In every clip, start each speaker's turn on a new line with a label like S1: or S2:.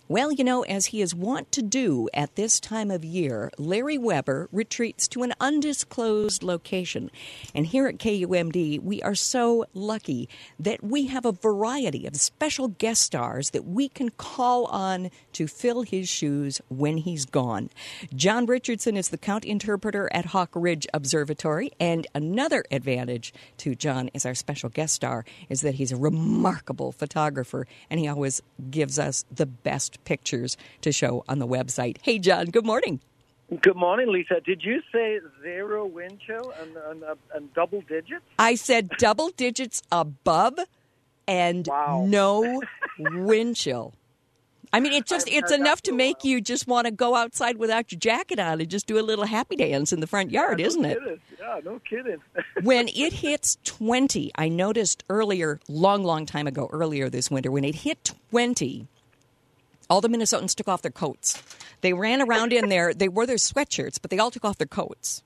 S1: Well, as he is wont to do at this time of year, Larry Weber retreats to an undisclosed location. And here at KUMD, we are so lucky that we have a variety of special guest stars that we can call on to fill his shoes when he's gone. John Richardson is the count interpreter at Hawk Ridge Observatory, and another advantage to John as our special guest star is that he's a remarkable photographer, and he always gives us the best pictures to show on the website. Hey, John, good morning.
S2: Good morning, Lisa. Did you say zero wind chill and double digits?
S1: I said double digits above and no wind chill. I mean, it's enough to make you just want to go outside without your jacket on and just do a little happy dance in the front yard, isn't it?
S2: Yeah, no kidding.
S1: When it hits 20, I noticed earlier, long time ago, earlier this winter, when it hit 20, all the Minnesotans took off their coats. They ran around in there. They wore their sweatshirts, but they all took off their coats.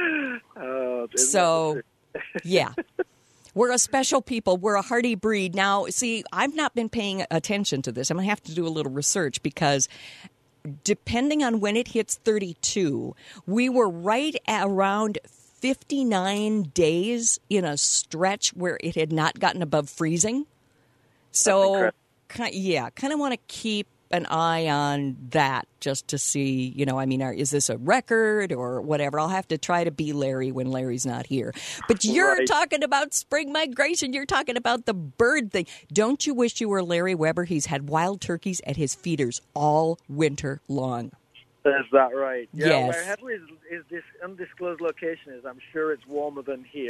S1: So, yeah. We're a special people. We're a hardy breed. Now, see, I've not been paying attention to this. I'm going to have to do a little research because depending on when it hits 32, we were right at around 59 days in a stretch where it had not gotten above freezing. So, kind of want to keep an eye on that just to see, is this a record or whatever? I'll have to try to be Larry when Larry's not here. But you're talking about spring migration. You're talking about the bird thing. Don't you wish you were Larry Weber? He's had wild turkeys at his feeders all winter long.
S2: Is that right? Yeah,
S1: yes.
S2: Wherever is this undisclosed location is, I'm sure it's warmer than here.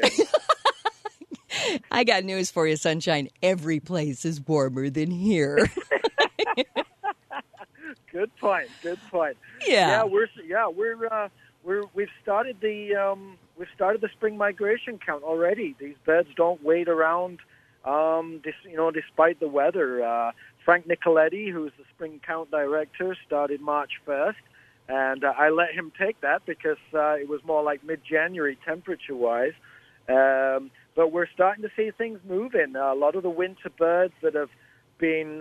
S1: I got news for you, Sunshine. Every place is warmer than here.
S2: Good point.
S1: Yeah.
S2: We've started the spring migration count already. These birds don't wait around, despite the weather. Frank Nicoletti, who's the spring count director, started March 1st, and I let him take that because it was more like mid-January temperature-wise. But we're starting to see things moving. A lot of the winter birds that have been,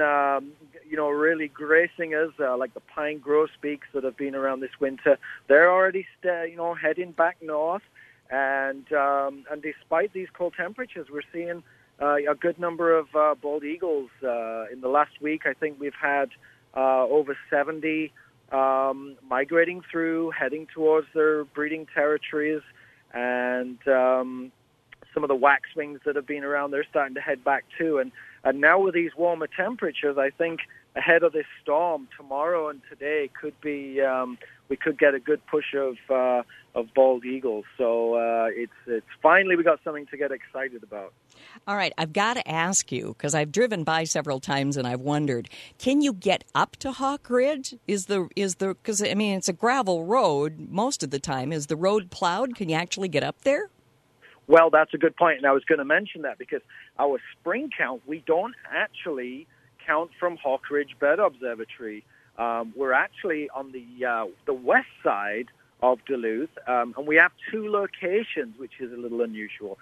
S2: really gracing us, like the pine grosbeaks that have been around this winter, they're already, heading back north. And despite these cold temperatures, we're seeing a good number of bald eagles. In the last week, I think we've had over 70 migrating through, heading towards their breeding territories. And some of the waxwings that have been around, they're starting to head back too. And now with these warmer temperatures, I think ahead of this storm tomorrow and today could be we could get a good push of bald eagles. So it's finally we got something to get excited about.
S1: All right, I've got to ask you because I've driven by several times and I've wondered, can you get up to Hawk Ridge? Is the because it's a gravel road most of the time. Is the road plowed? Can you actually get up there?
S2: Well, that's a good point, and I was going to mention that because our spring count, we don't actually count from Hawk Ridge Bird Observatory. We're actually on the west side of Duluth, and we have two locations, which is a little unusual.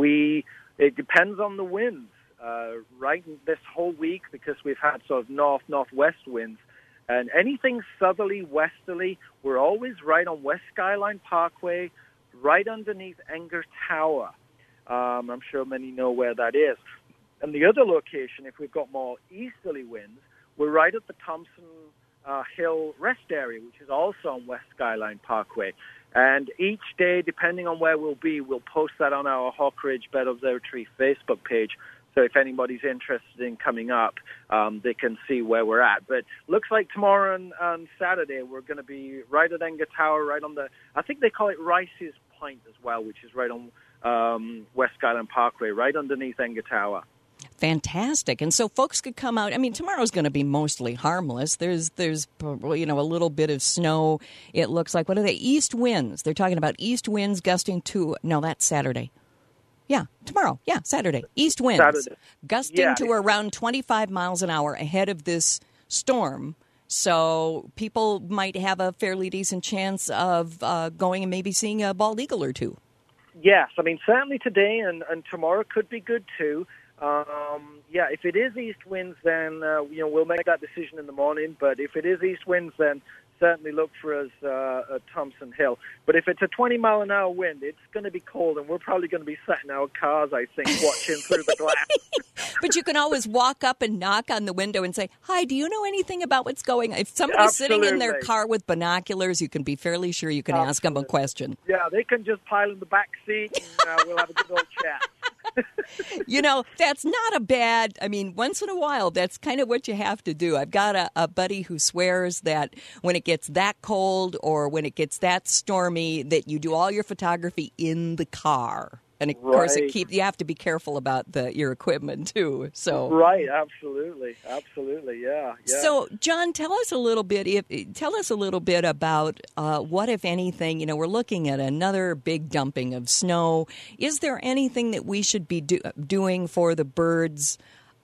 S2: It depends on the winds. Right this whole week, because we've had sort of northwest winds, and anything southerly, westerly, we're always right on West Skyline Parkway, right underneath Enger Tower. I'm sure many know where that is. And the other location, if we've got more easterly winds, we're right at the Thompson Hill Rest Area, which is also on West Skyline Parkway. And each day, depending on where we'll be, we'll post that on our Hawk Ridge Bird Observatory Facebook page. So if anybody's interested in coming up, they can see where we're at. But looks like tomorrow and Saturday, we're going to be right at Enger Tower, right on I think they call it Rice's Point as well, which is right on West Skyline Parkway, right underneath Enger Tower.
S1: Fantastic. And so folks could come out. I mean, tomorrow's going to be mostly harmless. There's a little bit of snow. It looks like, what are they? East winds. They're talking about east winds gusting to, no, that's Saturday. Yeah, tomorrow. Yeah, Saturday. East winds gusting to around 25 miles an hour ahead of this storm. So people might have a fairly decent chance of going and maybe seeing a bald eagle or two.
S2: Yes, I mean, certainly today and tomorrow could be good too. if it is east winds, then we'll make that decision in the morning. But if it is east winds, then certainly look for us at Thompson Hill. But if it's a 20-mile-an-hour wind, it's going to be cold, and we're probably going to be sat in our cars, I think, watching through the glass.
S1: But you can always walk up and knock on the window and say, "Hi, do you know anything about what's going on?" If somebody's sitting in their car with binoculars, you can be fairly sure you can ask them a question.
S2: Yeah, they can just pile in the back seat, and we'll have a good old chat.
S1: That's not a bad, once in a while, that's kind of what you have to do. I've got a buddy who swears that when it gets that cold or when it gets that stormy, that you do all your photography in the car. And, of course, you have to be careful about your equipment, too. So
S2: right, absolutely, yeah.
S1: So, John, tell us a little bit about what, if anything, we're looking at another big dumping of snow. Is there anything that we should be doing for the birds,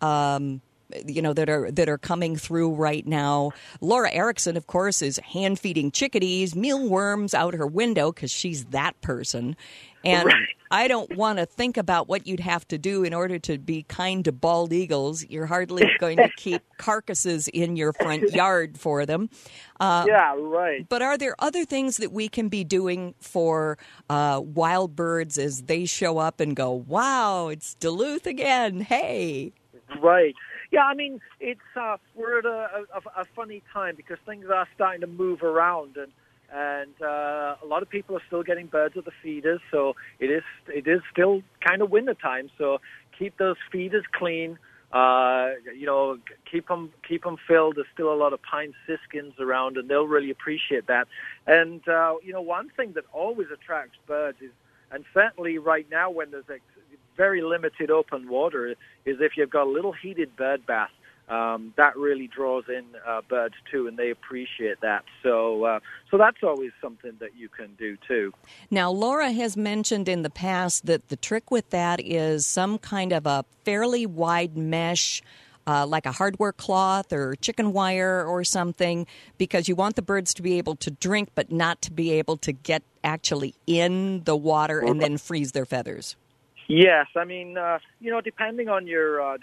S1: that are coming through right now? Laura Erickson, of course, is hand feeding chickadees, mealworms out her window because she's that person. And I don't want to think about what you'd have to do in order to be kind to bald eagles. You're hardly going to keep carcasses in your front yard for them.
S2: Yeah, right.
S1: But are there other things that we can be doing for wild birds as they show up and go, "Wow, it's Duluth again, hey"?
S2: Right. Yeah, it's we're at a funny time because things are starting to move around, and a lot of people are still getting birds at the feeders, so it is still kind of winter time. So keep those feeders clean. Keep them filled. There's still a lot of pine siskins around, and they'll really appreciate that. And one thing that always attracts birds is, and certainly right now when there's very limited open water, is if you've got a little heated bird bath. That really draws in birds too, and they appreciate that. So that's always something that you can do too.
S1: Now, Laura has mentioned in the past that the trick with that is some kind of a fairly wide mesh, like a hardware cloth or chicken wire or something, because you want the birds to be able to drink, but not to be able to get actually in the water and then freeze their feathers.
S2: Yes, depending on your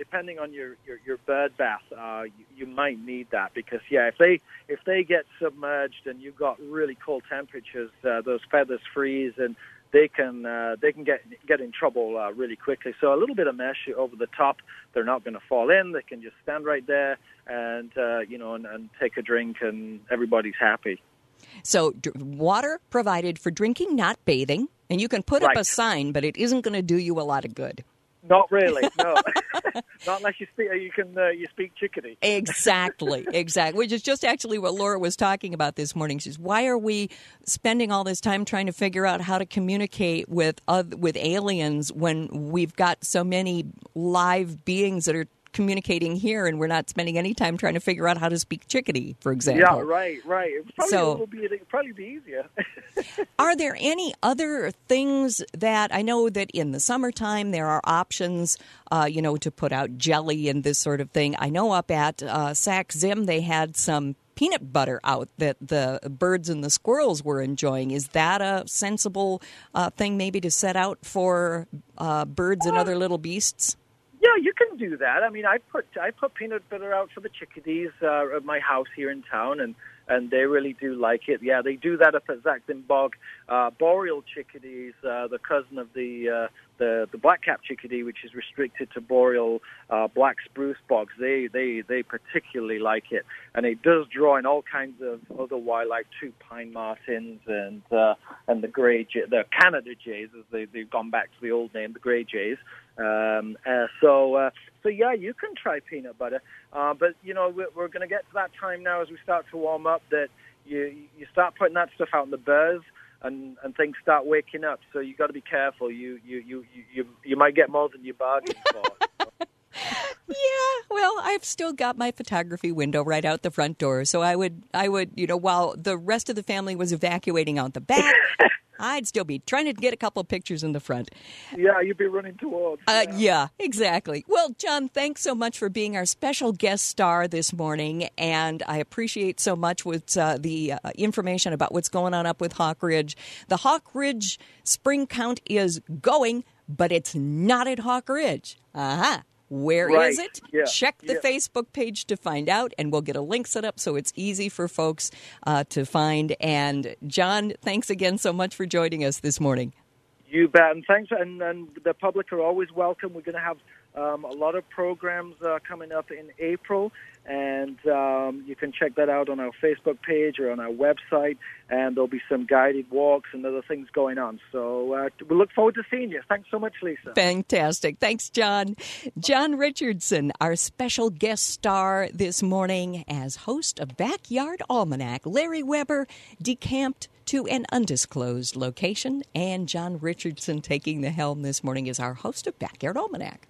S2: bird bath, you might need that because if they get submerged and you've got really cold temperatures, those feathers freeze and they can get in trouble really quickly. So a little bit of mesh over the top, they're not going to fall in. They can just stand right there and and take a drink, and everybody's happy.
S1: So water provided for drinking, not bathing. And you can put up a sign, but it isn't going to do you a lot of good.
S2: Not really, no. Not unless you speak chickadee. Exactly.
S1: Which is just actually what Laura was talking about this morning. She says, why are we spending all this time trying to figure out how to communicate with aliens when we've got so many live beings that are communicating here, and we're not spending any time trying to figure out how to speak chickadee, for example.
S2: Yeah, right. It'd probably be easier.
S1: Are there any other things that, I know that in the summertime there are options, to put out jelly and this sort of thing. I know up at Sac Zim they had some peanut butter out that the birds and the squirrels were enjoying. Is that a sensible thing maybe to set out for birds and other little beasts?
S2: Yeah, you can do that. I put peanut butter out for the chickadees at my house here in town, and they really do like it. Yeah, they do that up at Sac Zim Bog. Boreal chickadees, the cousin of the black-capped chickadee, which is restricted to boreal black spruce bogs, they particularly like it, and it does draw in all kinds of other wildlife too, pine martins and the the Canada jays, as they've gone back to the old name, the gray jays. So yeah, you can try peanut butter, but we're going to get to that time now as we start to warm up that you start putting that stuff out in the burrs and things start waking up. So you got to be careful. You might get more than you bargained for.
S1: Yeah, well, I've still got my photography window right out the front door, so I would while the rest of the family was evacuating out the back, I'd still be trying to get a couple of pictures in the front.
S2: Yeah, you'd be running towards.
S1: Yeah, exactly. Well, John, thanks so much for being our special guest star this morning, and I appreciate so much with the information about what's going on up with Hawk Ridge. The Hawk Ridge spring count is going, but it's not at Hawk Ridge. Where
S2: Right.
S1: is it?
S2: Yeah.
S1: Check the
S2: Yeah.
S1: Facebook page to find out, and we'll get a link set up so it's easy for folks to find. And John, thanks again so much for joining us this morning.
S2: You bet, and thanks. And the public are always welcome. We're going to have a lot of programs coming up in April, and you can check that out on our Facebook page or on our website. And there'll be some guided walks and other things going on. So we look forward to seeing you. Thanks so much, Lisa.
S1: Fantastic. Thanks, John. John Richardson, our special guest star this morning as host of Backyard Almanac. Larry Weber decamped to an undisclosed location, and John Richardson taking the helm this morning as our host of Backyard Almanac.